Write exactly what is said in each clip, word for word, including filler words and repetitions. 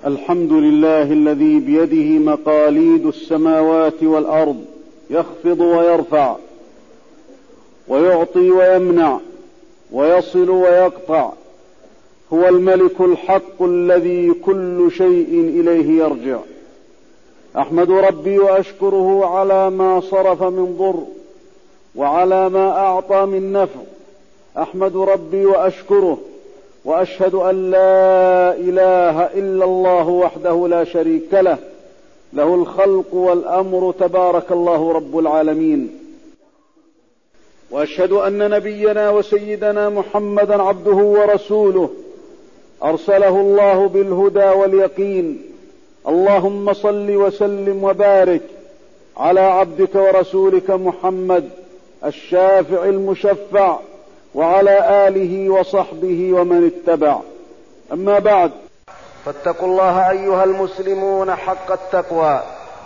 الحمد لله الذي بيده مقاليد السماوات والأرض، يخفض ويرفع، ويعطي ويمنع، ويصل ويقطع. هو الملك الحق الذي كل شيء إليه يرجع. أحمد ربي وأشكره على ما صرف من ضر، وعلى ما أعطى من نفع. أحمد ربي وأشكره، وأشهد أن لا إله إلا الله وحده لا شريك له، له الخلق والأمر، تبارك الله رب العالمين. وأشهد أن نبينا وسيدنا محمدا عبده ورسوله، أرسله الله بالهدى واليقين. اللهم صل وسلم وبارك على عبدك ورسولك محمد الشافع المشفع، وعلى آله وصحبه ومن اتبع. أما بعد، فاتقوا الله أيها المسلمون حق التقوى،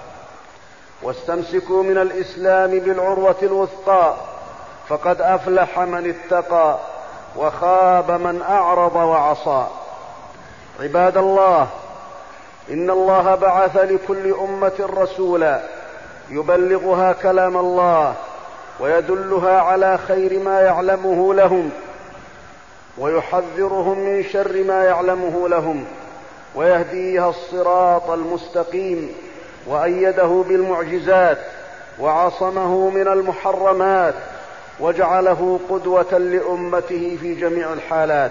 واستمسكوا من الإسلام بالعروة الوثقى، فقد أفلح من اتقى وخاب من أعرض وعصى. عباد الله، إن الله بعث لكل أمة رسولا يبلغها كلام الله، ويدلها على خير ما يعلمه لهم، ويحذرهم من شر ما يعلمه لهم، ويهديها الصراط المستقيم، وأيده بالمعجزات، وعصمه من المحرمات، وجعله قدوة لأمته في جميع الحالات.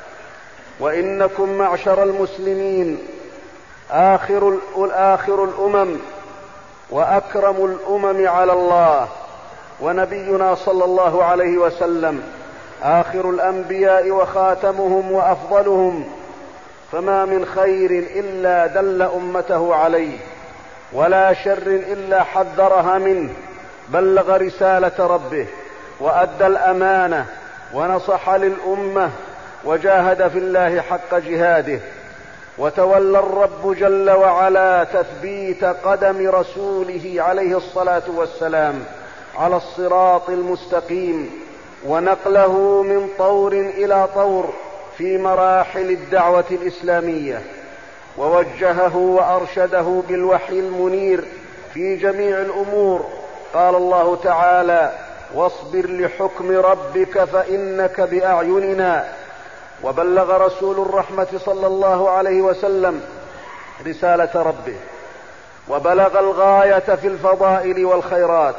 وإنكم معشر المسلمين آخر, آخر الأمم وأكرم الأمم على الله، ونبينا صلى الله عليه وسلم آخر الأنبياء وخاتمهم وأفضلهم، فما من خير إلا دل أمته عليه، ولا شر إلا حذرها منه. بلغ رسالة ربه، وأدى الأمانة، ونصح للأمة، وجاهد في الله حق جهاده. وتولى الرب جل وعلا تثبيت قدم رسوله عليه الصلاة والسلام على الصراط المستقيم، ونقله من طور إلى طور في مراحل الدعوة الإسلامية، ووجهه وأرشده بالوحي المنير في جميع الأمور. قال الله تعالى: واصبر لحكم ربك فإنك بأعيننا. وبلغ رسول الرحمة صلى الله عليه وسلم رسالة ربه، وبلغ الغاية في الفضائل والخيرات،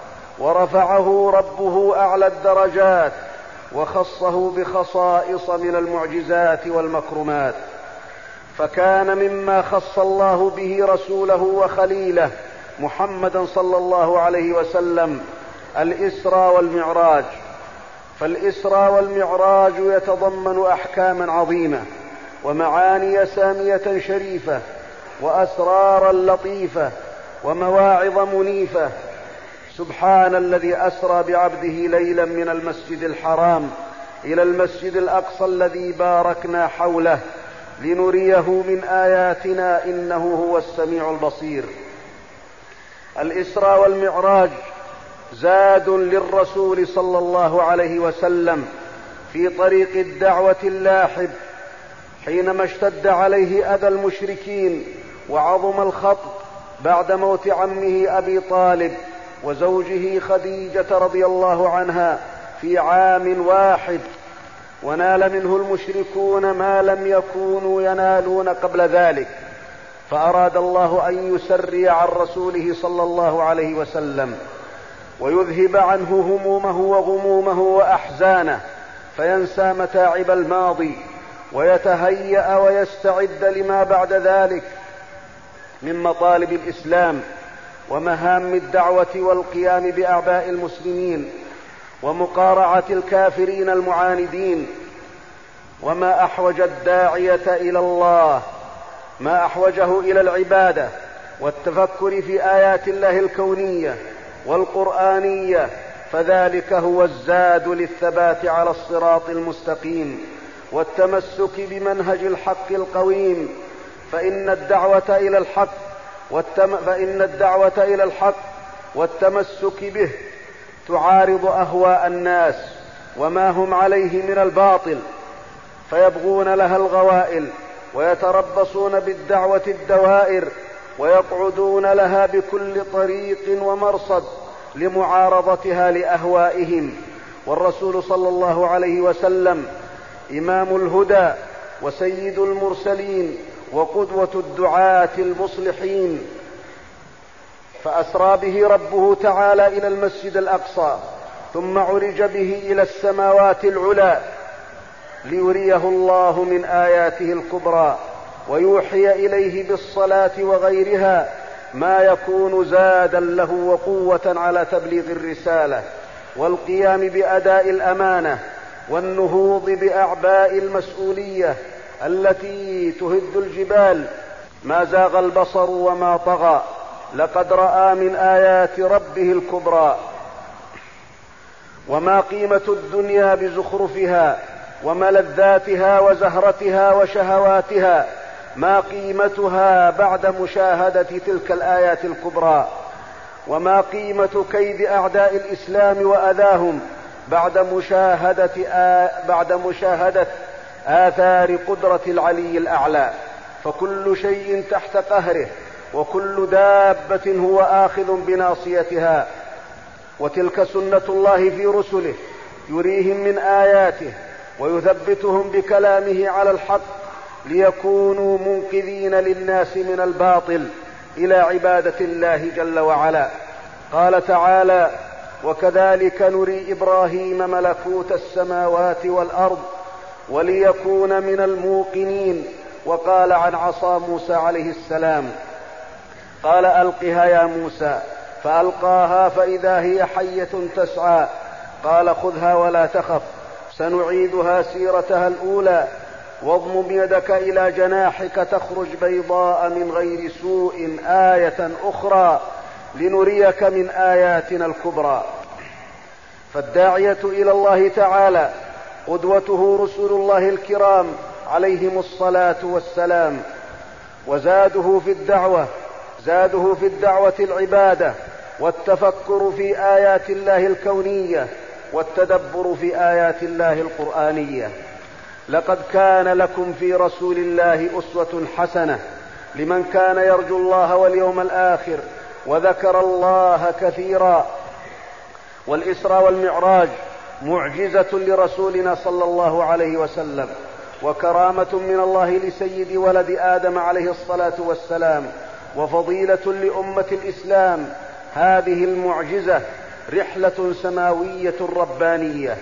ورفعه ربه أعلى الدرجات، وخصه بخصائص من المعجزات والمكرمات. فكان مما خص الله به رسوله وخليله محمدا صلى الله عليه وسلم الإسرى والمعراج. فالإسرى والمعراج يتضمن أحكاما عظيمة، ومعاني سامية شريفة، وأسرارا لطيفة، ومواعظ منيفة. سبحان الذي أسرى بعبده ليلا من المسجد الحرام إلى المسجد الأقصى الذي باركنا حوله لنريه من آياتنا، إنه هو السميع البصير. الإسرى والمعراج زاد للرسول صلى الله عليه وسلم في طريق الدعوة اللاحب، حينما اشتد عليه أذى المشركين وعظم الخطب بعد موت عمه أبي طالب وزوجه خديجة رضي الله عنها في عام واحد، ونال منه المشركون ما لم يكونوا ينالون قبل ذلك. فأراد الله أن يسري عن رسوله صلى الله عليه وسلم، ويذهب عنه همومه وغمومه وأحزانه، فينسى متاعب الماضي، ويتهيأ ويستعد لما بعد ذلك من مطالب الإسلام ومهام الدعوة والقيام بأعباء المسلمين ومقارعة الكافرين المعاندين. وما أحوج الداعية إلى الله، ما أحوجه إلى العبادة والتفكر في آيات الله الكونية والقرآنية، فذلك هو الزاد للثبات على الصراط المستقيم والتمسك بمنهج الحق القويم. فإن الدعوة إلى الحق والتم... فإن الدعوة إلى الحق والتمسك به تعارض أهواء الناس وما هم عليه من الباطل، فيبغون لها الغوائل ويتربصون بالدعوة الدوائر، ويقعدون لها بكل طريق ومرصد لمعارضتها لأهوائهم. والرسول صلى الله عليه وسلم إمام الهدى وسيد المرسلين وقدوة الدعاة المصلحين، فأسرى به ربه تعالى إلى المسجد الأقصى، ثم عرج به إلى السماوات العلى ليريه الله من آياته الكبرى، ويوحي إليه بالصلاة وغيرها ما يكون زادا له وقوة على تبليغ الرسالة والقيام بأداء الأمانة والنهوض بأعباء المسؤولية التي تهد الجبال. ما زاغ البصر وما طغى، لقد رأى من آيات ربه الكبرى. وما قيمة الدنيا بزخرفها وملذاتها وزهرتها وشهواتها، ما قيمتها بعد مشاهدة تلك الآيات الكبرى؟ وما قيمة كيد أعداء الإسلام وأذاهم بعد مشاهدة, آ... بعد مشاهدة آثار قدرة العلي الأعلى؟ فكل شيء تحت قهره، وكل دابة هو آخذ بناصيتها. وتلك سنة الله في رسله، يريهم من آياته ويثبتهم بكلامه على الحق ليكونوا منقذين للناس من الباطل إلى عبادة الله جل وعلا. قال تعالى: وكذلك نري إبراهيم ملكوت السماوات والأرض وليكون من الموقنين. وقال عن عصا موسى عليه السلام: قال ألقها يا موسى، فألقاها فإذا هي حية تسعى، قال خذها ولا تخف سنعيدها سيرتها الأولى، واضمم يدك إلى جناحك تخرج بيضاء من غير سوء آية أخرى لنريك من آياتنا الكبرى. فالداعية إلى الله تعالى قدوته رسل الله الكرام عليهم الصلاة والسلام، وزاده في الدعوة زاده في الدعوة العبادة والتفكر في آيات الله الكونية والتدبر في آيات الله القرآنية. لقد كان لكم في رسول الله أسوة حسنة لمن كان يرجو الله واليوم الآخر وذكر الله كثيرا. والإسراء والمعراج معجزة لرسولنا صلى الله عليه وسلم، وكرامة من الله لسيد ولد آدم عليه الصلاة والسلام، وفضيلة لأمة الإسلام. هذه المعجزة رحلة سماوية ربانية،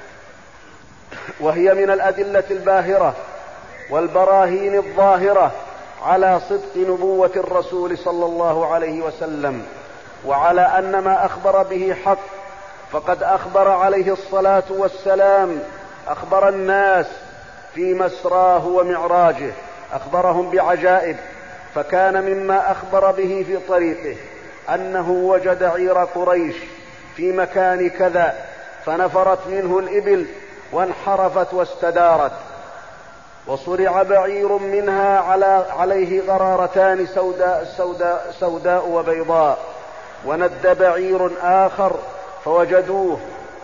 وهي من الأدلة الباهرة والبراهين الظاهرة على صدق نبوة الرسول صلى الله عليه وسلم، وعلى أن ما أخبر به حق. فقد أخبر عليه الصلاة والسلام أخبر الناس في مسراه ومعراجه، أخبرهم بعجائب. فكان مما أخبر به في طريقه أنه وجد عير قريش في مكان كذا، فنفرت منه الإبل وانحرفت واستدارت، وصرع بعير منها على عليه غرارتان سوداء, سوداء, سوداء وبيضاء، وند بعير آخر فوجدوه،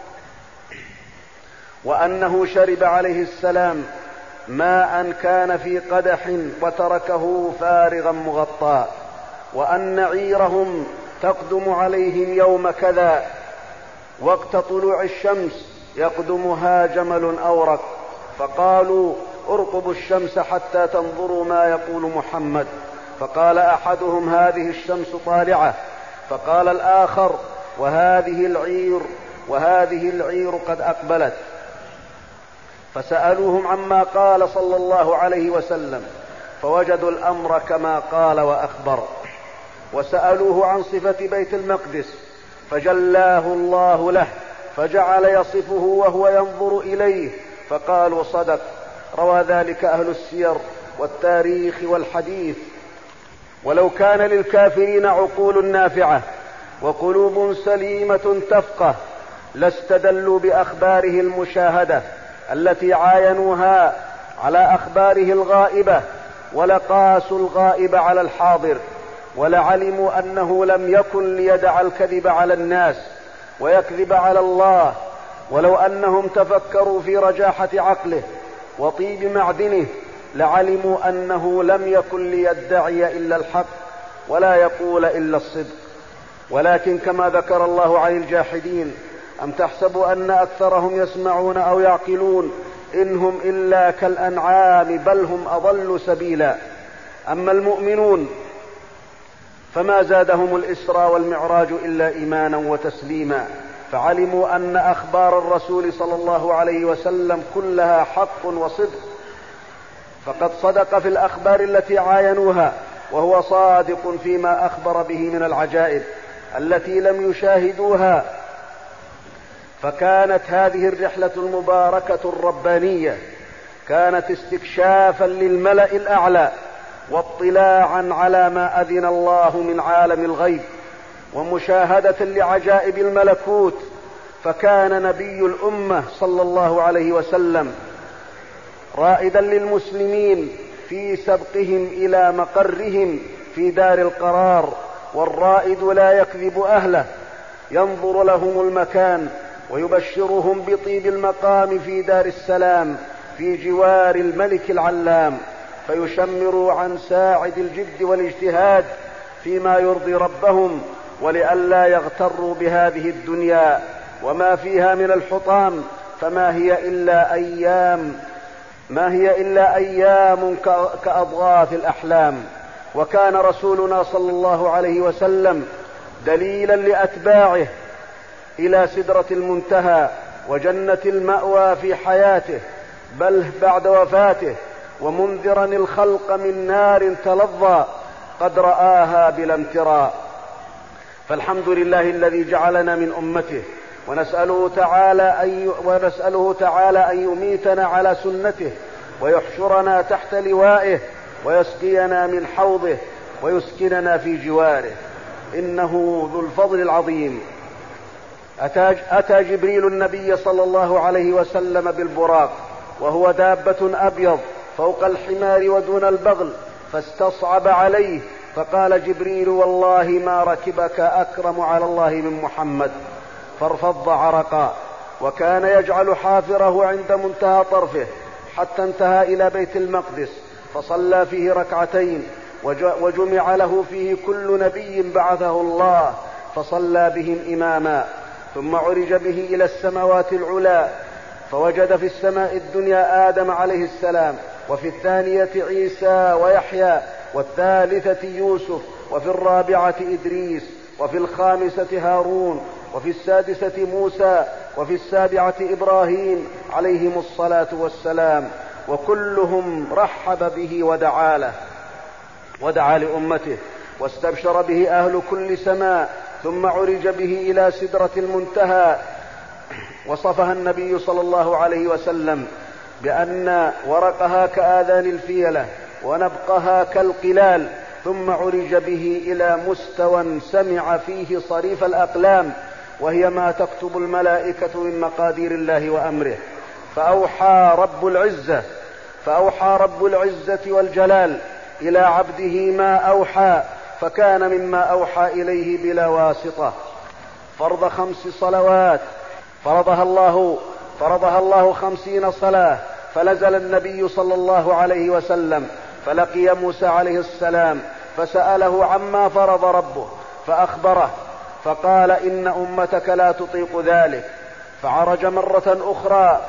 وأنه شرب عليه السلام ماء كان في قدح وتركه فارغا مغطى، وأن عيرهم تقدم عليهم يوم كذا وقت طلوع الشمس يقدمها جمل أورق، فقالوا ارقبوا الشمس حتى تنظروا ما يقول محمد. فقال أحدهم هذه الشمس طالعة، فقال الآخر وهذه العير وهذه العير قد أقبلت. فسألوهم عما قال صلى الله عليه وسلم فوجدوا الأمر كما قال وأخبر. وسألوه عن صفة بيت المقدس فجلاه الله له، فجعل يصفه وهو ينظر إليه، فقالوا صدق. روى ذلك أهل السير والتاريخ والحديث. ولو كان للكافرين عقول نافعة وقلوب سليمة تفقه لاستدلوا بأخباره المشاهدة التي عاينوها على أخباره الغائبة، ولقاسوا الغائب على الحاضر، ولعلموا أنه لم يكن ليدع الكذب على الناس ويكذب على الله. ولو أنهم تفكروا في رجاحة عقله وطيب معدنه لعلموا أنه لم يكن ليدعي إلا الحق ولا يقول إلا الصدق. ولكن كما ذكر الله عن الجاحدين: أم تحسب أن أكثرهم يسمعون أو يعقلون إنهم إلا كالأنعام بل هم أضل سبيلا. أما المؤمنون فما زادهم الإسرى والمعراج إلا إيمانا وتسليما، فعلموا أن أخبار الرسول صلى الله عليه وسلم كلها حق وصدق، فقد صدق في الأخبار التي عاينوها، وهو صادق فيما أخبر به من العجائب التي لم يشاهدوها. فكانت هذه الرحلة المباركة الربانية كانت استكشافا للملأ الأعلى واطلاعا على ما أذن الله من عالم الغيب ومشاهدة لعجائب الملكوت. فكان نبي الأمة صلى الله عليه وسلم رائدا للمسلمين في سبقهم إلى مقرهم في دار القرار، والرائد لا يكذب أهله، ينظر لهم المكان ويبشرهم بطيب المقام في دار السلام في جوار الملك العلام، فيشمروا عن ساعد الجد والاجتهاد فيما يرضي ربهم، ولئلا يغتروا بهذه الدنيا وما فيها من الحطام، فما هي إلا أيام ما هي إلا أيام كأضغاث الأحلام. وكان رسولنا صلى الله عليه وسلم دليلا لأتباعه إلى سدرة المنتهى وجنة المأوى في حياته بل بعد وفاته، ومنذرا الخلق من نار تلظى قد رآها بلا امتراء. فالحمد لله الذي جعلنا من أمته، ونسأله تعالى أن ونسأله تعالى أن يميتنا على سنته ويحشرنا تحت لوائه ويسقينا من حوضه ويسكننا في جواره، إنه ذو الفضل العظيم. أتى جبريل النبي صلى الله عليه وسلم بالبراق وهو دابة أبيض فوق الحمار ودون البغل، فاستصعب عليه، فقال جبريل: والله ما ركبك أكرم على الله من محمد، فارفض عرقا. وكان يجعل حافره عند منتهى طرفه حتى انتهى إلى بيت المقدس، فصلى فيه ركعتين، وجمع له فيه كل نبي بعثه الله فصلى بهم إماما، ثم عرج به إلى السماوات العلى، فوجد في السماء الدنيا آدم عليه السلام، وفي الثانية عيسى ويحيى، والثالثة يوسف، وفي الرابعة إدريس، وفي الخامسة هارون، وفي السادسة موسى، وفي السابعة إبراهيم عليهم الصلاة والسلام، وكلهم رحب به ودعا له ودعا لأمته، واستبشر به أهل كل سماء. ثم عرج به إلى سدرة المنتهى، وصفها النبي صلى الله عليه وسلم بأن ورقها كآذان الفيلة ونبقها كالقلال. ثم عرج به إلى مستوى سمع فيه صريف الأقلام، وهي ما تكتب الملائكة من مقادير الله وأمره. فأوحى رب العزة فأوحى رب العزة والجلال إلى عبده ما أوحى، فكان مما أوحى إليه بلا واسطة فرض خمس صلوات فرضها الله فرضها الله خمسين صلاة. فنزل النبي صلى الله عليه وسلم فلقي موسى عليه السلام فسأله عما فرض ربه فأخبره، فقال: إن أمتك لا تطيق ذلك. فعرج مرة أخرى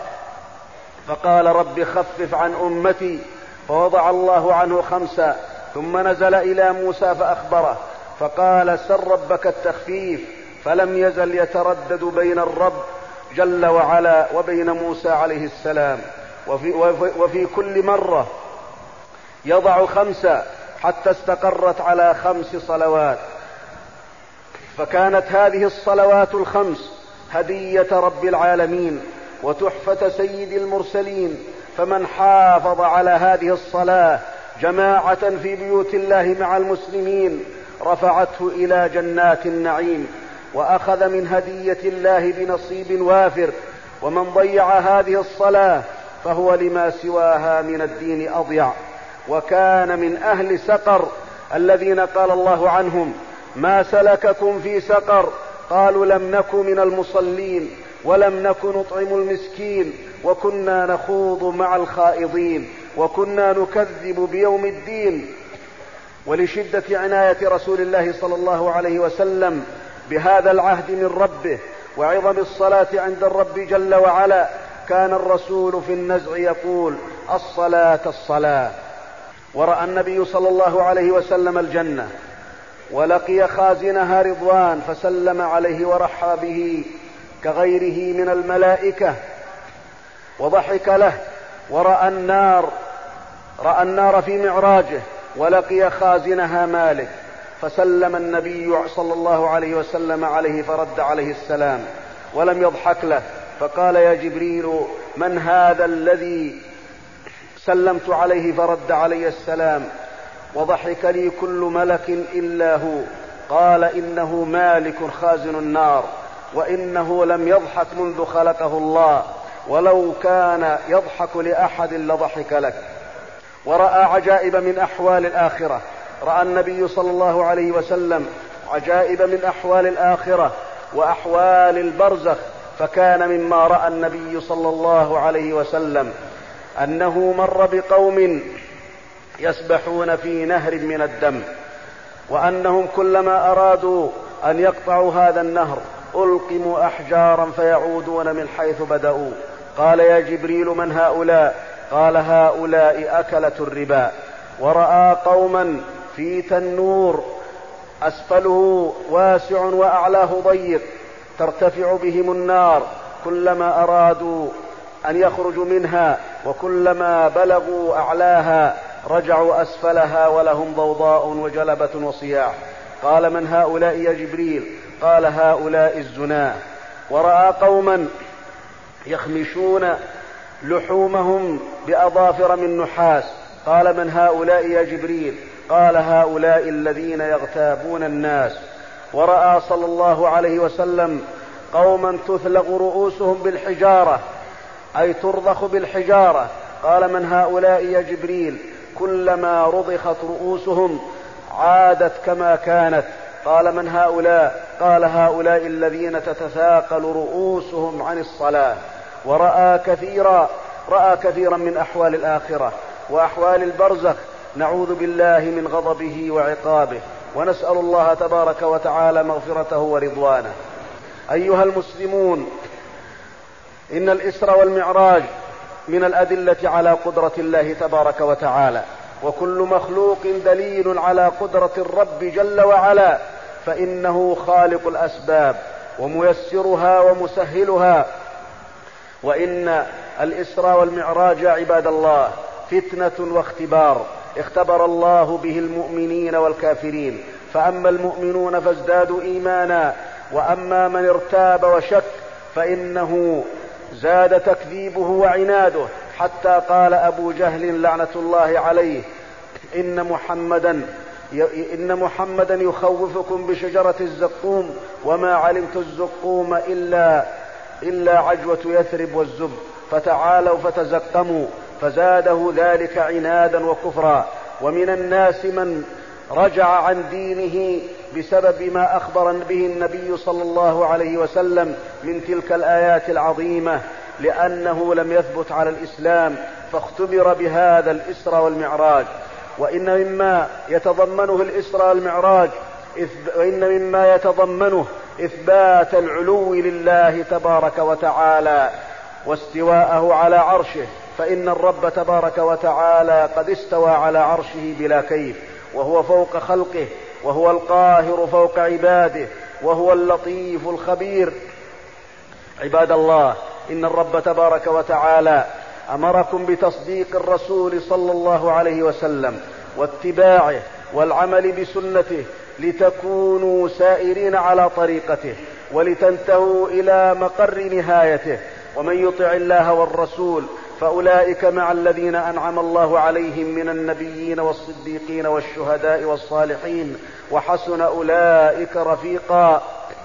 فقال: رب خفف عن أمتي، فوضع الله عنه خمسا. ثم نزل إلى موسى فأخبره، فقال: سل ربك التخفيف، فلم يزل يتردد بين الرب جل وعلا وبين موسى عليه السلام، وفي, وفي, وفي كل مرة يضع خمسة حتى استقرت على خمس صلوات. فكانت هذه الصلوات الخمس هدية رب العالمين وتحفة سيد المرسلين، فمن حافظ على هذه الصلاة جماعة في بيوت الله مع المسلمين رفعته إلى جنات النعيم، وأخذ من هدية الله بنصيب وافر. ومن ضيع هذه الصلاة فهو لما سواها من الدين أضيع، وكان من أهل سقر الذين قال الله عنهم: ما سلككم في سقر؟ قالوا: لم نك من المصلين ولم نك نطعم المسكين وكنا نخوض مع الخائضين. وكنا نكذب بيوم الدين. ولشدة عناية رسول الله صلى الله عليه وسلم بهذا العهد من ربه وعظم الصلاة عند الرب جل وعلا كان الرسول في النزع يقول: الصلاة الصلاة. ورأى النبي صلى الله عليه وسلم الجنة ولقي خازنها رضوان فسلم عليه ورحب به كغيره من الملائكة وضحك له. ورأى النار رأى النار في معراجه ولقي خازنها مالك فسلم النبي صلى الله عليه وسلم عليه فرد عليه السلام ولم يضحك له، فقال: يا جبريل من هذا الذي سلمت عليه فرد علي السلام وضحك لي كل ملك إلا هو؟ قال: إنه مالك خازن النار، وإنه لم يضحك منذ خلقه الله، ولو كان يضحك لأحد لضحك لك. ورأى عجائب من أحوال الآخرة. رأى النبي صلى الله عليه وسلم عجائب من أحوال الآخرة وأحوال البرزخ، فكان مما رأى النبي صلى الله عليه وسلم أنه مر بقوم يسبحون في نهر من الدم، وأنهم كلما أرادوا أن يقطعوا هذا النهر ألقموا أحجارا فيعودون من حيث بدأوا. قال: يا جبريل من هؤلاء؟ قال: هؤلاء أكلة الربا. ورأى قوما في تنور أسفله واسع وأعلاه ضيق ترتفع بهم النار، كلما أرادوا أن يخرجوا منها وكلما بلغوا أعلاها رجعوا أسفلها ولهم ضوضاء وجلبة وصياح. قال: من هؤلاء يا جبريل؟ قال: هؤلاء الزناة. ورأى قوما يخمشون لحومهم بأظافر من نحاس. قال: من هؤلاء يا جبريل؟ قال: هؤلاء الذين يغتابون الناس. ورأى صلى الله عليه وسلم قوما تثلغ رؤوسهم بالحجارة، أي ترضخ بالحجارة. قال: من هؤلاء يا جبريل؟ كلما رضخت رؤوسهم عادت كما كانت. قال: من هؤلاء؟ قال: هؤلاء الذين تتثاقل رؤوسهم عن الصلاة. ورأى كثيرا رأى كثيرا من أحوال الآخرة وأحوال البرزخ، نعوذ بالله من غضبه وعقابه، ونسأل الله تبارك وتعالى مغفرته ورضوانه. أيها المسلمون، إن الإسرى والمعراج من الأدلة على قدرة الله تبارك وتعالى، وكل مخلوق دليل على قدرة الرب جل وعلا، فإنه خالق الأسباب وميسرها ومسهلها. وإن الإسرى والمعراج عباد الله فتنة واختبار اختبر الله به المؤمنين والكافرين، فأما المؤمنون فازدادوا إيمانا، وأما من ارتاب وشك فإنه زاد تكذيبه وعناده، حتى قال أبو جهل لعنة الله عليه: إن محمدا إن محمدا يخوفكم بشجرة الزقوم وما علمت الزقوم إلا إلا عجوة يثرب والزب، فتعالوا فتزقموا، فزاده ذلك عنادا وكفرا. ومن الناس من رجع عن دينه بسبب ما أخبر به النبي صلى الله عليه وسلم من تلك الآيات العظيمة، لأنه لم يثبت على الإسلام فاختبر بهذا الإسرى والمعراج. وإن مما يتضمنه الإسرى والمعراج وإن مما يتضمنه إثبات العلو لله تبارك وتعالى واستواءه على عرشه، فإن الرب تبارك وتعالى قد استوى على عرشه بلا كيف، وهو فوق خلقه، وهو القاهر فوق عباده، وهو اللطيف الخبير. عباد الله، إن الرب تبارك وتعالى أمركم بتصديق الرسول صلى الله عليه وسلم واتباعه والعمل بسنته لتكونوا سائرين على طريقته ولتنتهوا إلى مقر نهايته. ومن يطع الله والرسول فأولئك مع الذين أنعم الله عليهم من النبيين والصديقين والشهداء والصالحين وحسن أولئك رفيقا.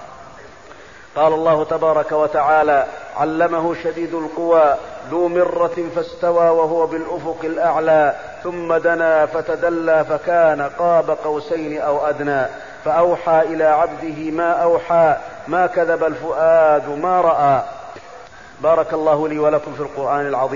قال الله تبارك وتعالى: علمه شديد القوى ذو مرة فاستوى وهو بالأفق الأعلى ثم دنا فتدلى فكان قاب قوسين أو أدنى فأوحى إلى عبده ما أوحى ما كذب الفؤاد ما رأى. بارك الله لي ولكم في القرآن العظيم،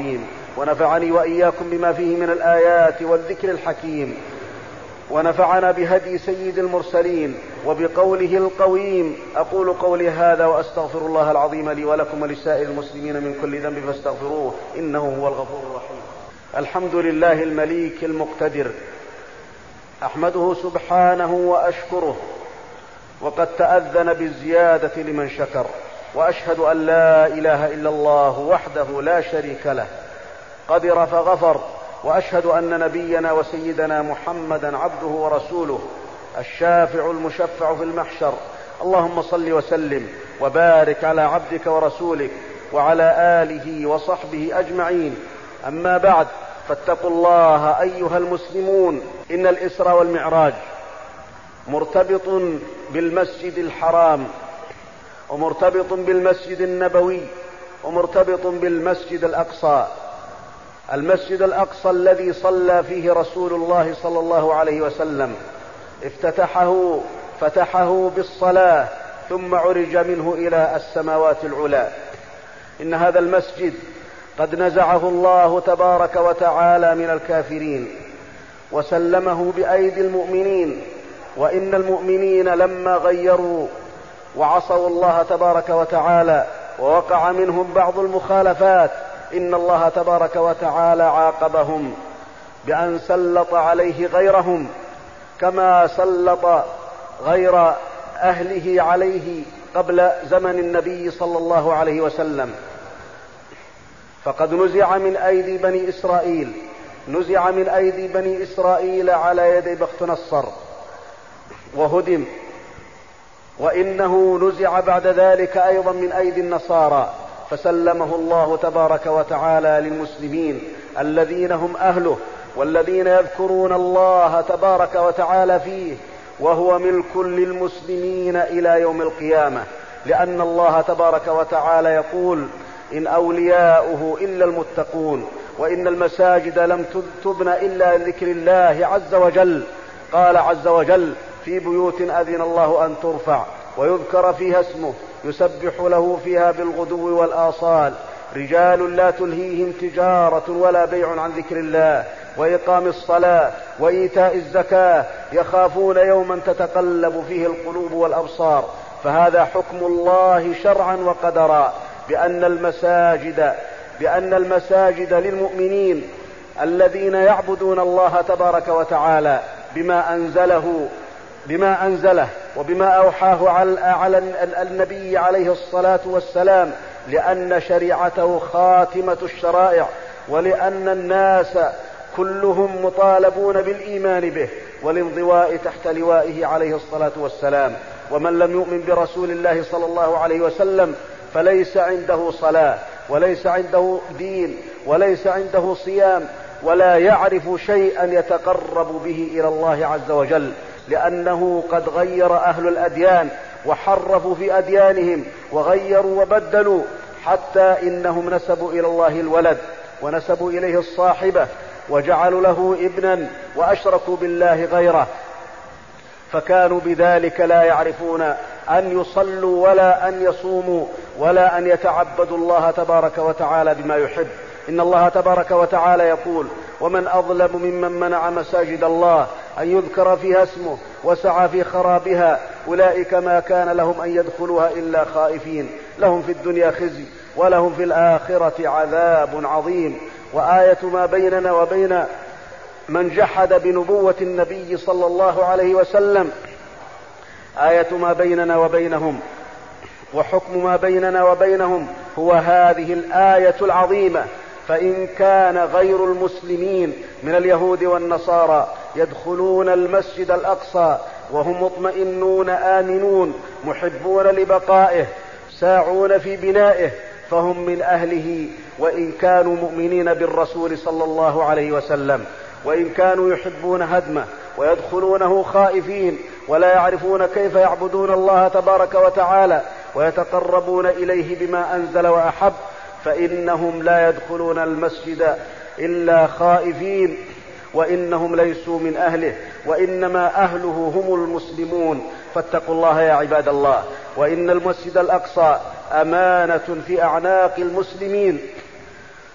ونفعني وإياكم بما فيه من الآيات والذكر الحكيم، ونفعنا بهدي سيد المرسلين وبقوله القويم. أقول قولي هذا وأستغفر الله العظيم لي ولكم ولسائر المسلمين من كل ذنب فاستغفروه إنه هو الغفور الرحيم. الحمد لله المليك المقتدر، أحمده سبحانه وأشكره، وقد تأذن بالزيادة لمن شكر، وأشهد أن لا إله إلا الله وحده لا شريك له قدر فغفر، وأشهد أن نبينا وسيدنا محمدا عبده ورسوله الشافع المشفع في المحشر. اللهم صل وسلم وبارك على عبدك ورسولك وعلى آله وصحبه أجمعين. أما بعد، فاتقوا الله أيها المسلمون. إن الإسراء والمعراج مرتبط بالمسجد الحرام، ومرتبط بالمسجد النبوي، ومرتبط بالمسجد الأقصى. المسجد الأقصى الذي صلى فيه رسول الله صلى الله عليه وسلم، افتتحه فتحه بالصلاة ثم عرج منه إلى السماوات العلى. إن هذا المسجد قد نزعه الله تبارك وتعالى من الكافرين وسلمه بأيدي المؤمنين، وإن المؤمنين لما غيروا وعصوا الله تبارك وتعالى ووقع منهم بعض المخالفات، إن الله تبارك وتعالى عاقبهم بأن سلط عليه غيرهم كما سلط غير أهله عليه قبل زمن النبي صلى الله عليه وسلم. فقد نزع من أيدي بني إسرائيل نزع من أيدي بني إسرائيل على يدي بخت نصر وهدم، وإنه نزع بعد ذلك أيضا من أيدي النصارى، فسلمه الله تبارك وتعالى للمسلمين الذين هم أهله، والذين يذكرون الله تبارك وتعالى فيه، وهو ملك للمسلمين إلى يوم القيامة. لأن الله تبارك وتعالى يقول: إن أولياؤه إلا المتقون، وإن المساجد لم تبنى إلا لذكر الله عز وجل. قال عز وجل: في بيوت أذن الله أن ترفع ويذكر فيها اسمه يسبح له فيها بالغدو والآصال، رجال لا تلهيهم تجارة ولا بيع عن ذكر الله وإقام الصلاة وإيتاء الزكاة يخافون يوما تتقلب فيه القلوب والأبصار. فهذا حكم الله شرعا وقدرا، بأن المساجد بأن المساجد للمؤمنين الذين يعبدون الله تبارك وتعالى بما أنزله بما أنزله وبما أوحاه على النبي عليه الصلاة والسلام، لأن شريعته خاتمة الشرائع، ولأن الناس كلهم مطالبون بالإيمان به والانضواء تحت لوائه عليه الصلاة والسلام. ومن لم يؤمن برسول الله صلى الله عليه وسلم فليس عنده صلاة، وليس عنده دين، وليس عنده صيام، ولا يعرف شيئا يتقرب به إلى الله عز وجل، لأنه قد غير أهل الأديان وحرفوا في أديانهم وغيروا وبدلوا، حتى إنهم نسبوا إلى الله الولد ونسبوا إليه الصاحبة وجعلوا له ابنا وأشركوا بالله غيره، فكانوا بذلك لا يعرفون أن يصلوا ولا أن يصوموا ولا أن يتعبدوا الله تبارك وتعالى بما يحب. إن الله تبارك وتعالى يقول: ومن أظلم ممن منع مساجد الله أن يذكر فيها اسمه وسعى في خرابها، أولئك ما كان لهم أن يدخلوها إلا خائفين، لهم في الدنيا خزي ولهم في الآخرة عذاب عظيم. وآية ما بيننا وبين من جحد بنبوة النبي صلى الله عليه وسلم، آية ما بيننا وبينهم وحكم ما بيننا وبينهم هو هذه الآية العظيمة: فإن كان غير المسلمين من اليهود والنصارى يدخلون المسجد الأقصى وهم مطمئنون آمنون محبون لبقائه ساعون في بنائه، فهم من أهله، وإن كانوا مؤمنين بالرسول صلى الله عليه وسلم، وإن كانوا يحبون هدمه ويدخلونه خائفين ولا يعرفون كيف يعبدون الله تبارك وتعالى ويتقربون إليه بما أنزل وأحب، فإنهم لا يدخلون المسجد إلا خائفين، وإنهم ليسوا من أهله، وإنما أهله هم المسلمون. فاتقوا الله يا عباد الله، وإن المسجد الأقصى أمانة في أعناق المسلمين،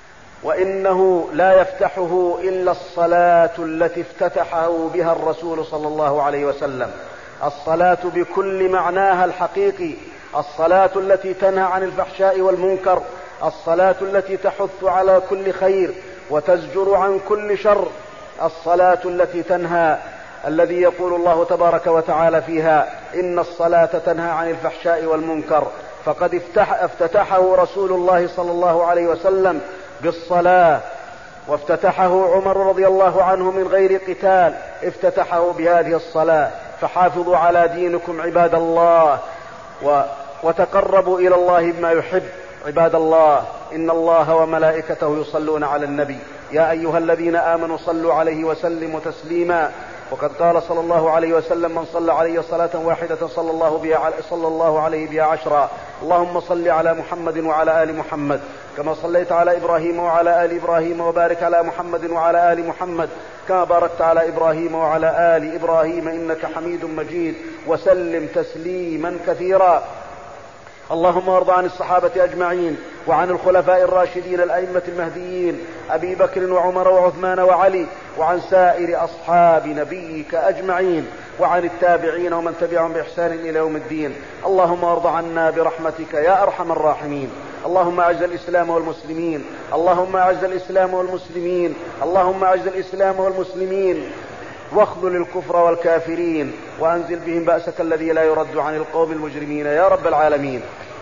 وإنه لا يفتحه إلا الصلاة التي افتتحه بها الرسول صلى الله عليه وسلم، الصلاة بكل معناها الحقيقي، الصلاة التي تنهى عن الفحشاء والمنكر، الصلاة التي تحث على كل خير وتزجر عن كل شر، الصلاة التي تنهى، الذي يقول الله تبارك وتعالى فيها: إن الصلاة تنهى عن الفحشاء والمنكر. فقد افتح افتتحه رسول الله صلى الله عليه وسلم بالصلاة، وافتتحه عمر رضي الله عنه من غير قتال، افتتحه بهذه الصلاة. فحافظوا على دينكم عباد الله، و وتقربوا إلى الله بما يحب. عباد الله، إن الله وملائكته يصلون على النبي، يا أيها الذين آمنوا صلوا عليه وسلموا تسليما. وقد قال صلى الله عليه وسلم: من صلى علي صلاة واحدة صلى الله, بها صلى الله عليه بها عشرا. اللهم صل على محمد وعلى آل محمد كما صليت على إبراهيم وعلى آل إبراهيم، وبارك على محمد وعلى آل محمد كما باركت على إبراهيم وعلى آل إبراهيم إنك حميد مجيد، وسلم تسليما كثيرا. اللهم وارض عن الصحابة أجمعين، وعن الخلفاء الراشدين الأئمة المهديين أبي بكر وعمر وعثمان وعلي، وعن سائر أصحاب نبيك أجمعين، وعن التابعين ومن تبعهم بإحسان إلى يوم الدين. اللهم وارض عنا برحمتك يا أرحم الراحمين. اللهم أعز الإسلام والمسلمين، اللهم أعز الإسلام والمسلمين، اللهم أعز الإسلام والمسلمين، واخذل الكفر والكافرين، وأنزل بهم بأسك الذي لا يرد عن القوم المجرمين يا رب العالمين.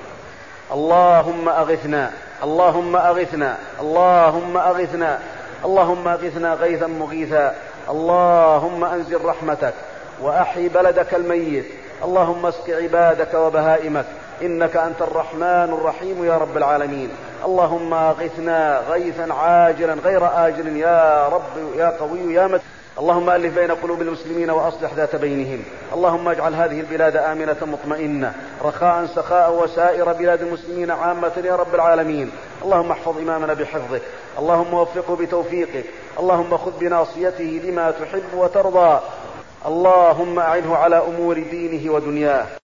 اللهم أغثنا، اللهم أغثنا، اللهم أغثنا، اللهم أغثنا غيثا مغيثا. اللهم أنزل رحمتك وأحي بلدك الميت. اللهم اسق عبادك وبهائمك، إنك أنت الرحمن الرحيم يا رب العالمين. اللهم أغثنا غيثا عاجلا غير آجل يا رب يا قوي يا متين. اللهم ألف بين قلوب المسلمين وأصلح ذات بينهم. اللهم اجعل هذه البلاد آمنة مطمئنة رخاء سخاء، وسائر بلاد المسلمين عامة يا رب العالمين. اللهم احفظ إمامنا بحفظك، اللهم وفقه بتوفيقك، اللهم خذ بناصيته لما تحب وترضى. اللهم أعنه على أمور دينه ودنياه.